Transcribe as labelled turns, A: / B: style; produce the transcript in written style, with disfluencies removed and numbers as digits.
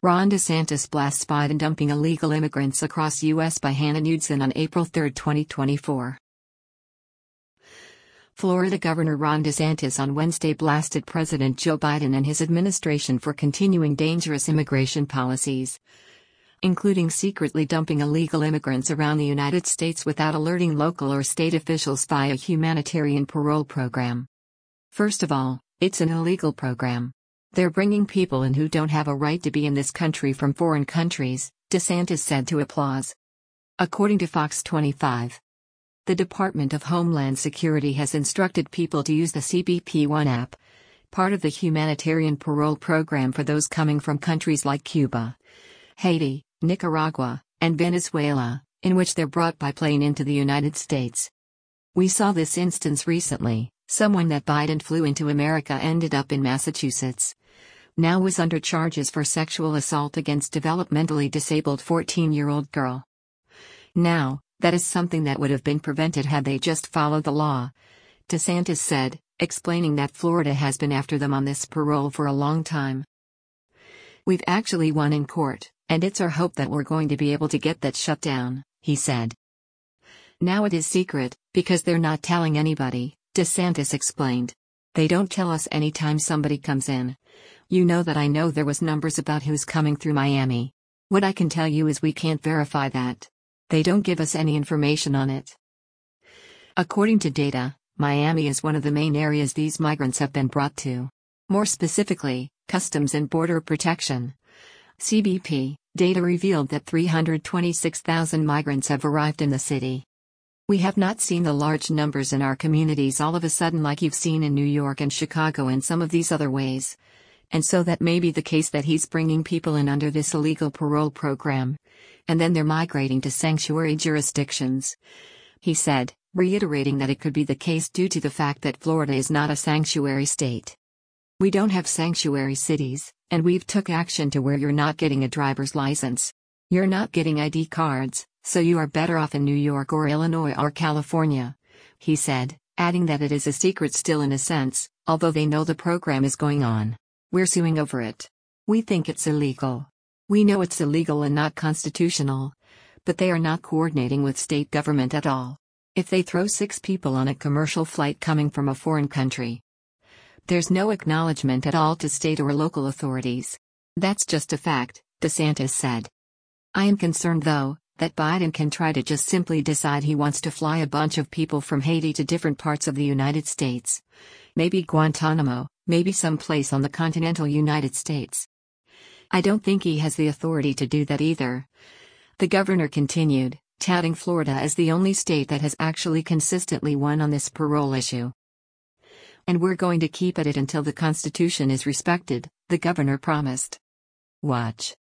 A: Ron DeSantis blasts Biden dumping illegal immigrants across U.S. by Hannah Knudsen on April 3, 2024. Florida Governor Ron DeSantis on Wednesday blasted President Joe Biden and his administration for continuing dangerous immigration policies, including secretly dumping illegal immigrants around the United States without alerting local or state officials via a humanitarian parole program. First of all, it's an illegal program. They're bringing people in who don't have a right to be in this country from foreign countries, DeSantis said to Applause. According to Fox 25. The Department of Homeland Security has instructed people to use the CBP One app, part of the humanitarian parole program for those coming from countries like Cuba, Haiti, Nicaragua, and Venezuela, in which they're brought by plane into the United States. We saw this instance recently. Someone that Biden flew into America ended up in Massachusetts. Now was under charges for sexual assault against developmentally disabled 14-year-old girl. Now, that is something that would have been prevented had they just followed the law, DeSantis said, explaining that Florida has been after them on this parole for a long time. We've actually won in court, and it's our hope that we're going to be able to get that shut down, he said. Now it is secret, because they're not telling anybody, DeSantis explained. They don't tell us anytime somebody comes in. You know that I know there was numbers about who's coming through Miami. What I can tell you is we can't verify that. They don't give us any information on it. According to data, Miami is one of the main areas these migrants have been brought to. More specifically, Customs and Border Protection. CBP data revealed that 326,000 migrants have arrived in the city. We have not seen the large numbers in our communities all of a sudden like you've seen in New York and Chicago and some of these other ways. And so that may be the case that he's bringing people in under this illegal parole program, and then they're migrating to sanctuary jurisdictions, he said, reiterating that it could be the case due to the fact that Florida is not a sanctuary state. We don't have sanctuary cities, and we've took action to where you're not getting a driver's license. You're not getting ID cards, so you are better off in New York or Illinois or California, he said, adding that it is a secret still in a sense, although they know the program is going on. We're suing over it. We think it's illegal. We know it's illegal and not constitutional. But they are not coordinating with state government at all. If they throw 6 people on a commercial flight coming from a foreign country, there's no acknowledgement at all to state or local authorities. That's just a fact, DeSantis said. I am concerned though, that Biden can try to just simply decide he wants to fly a bunch of people from Haiti to different parts of the United States. Maybe Guantanamo, maybe someplace on the continental United States. I don't think he has the authority to do that either. The governor continued, touting Florida as the only state that has actually consistently won on this parole issue. And we're going to keep at it until the Constitution is respected, the governor promised. Watch.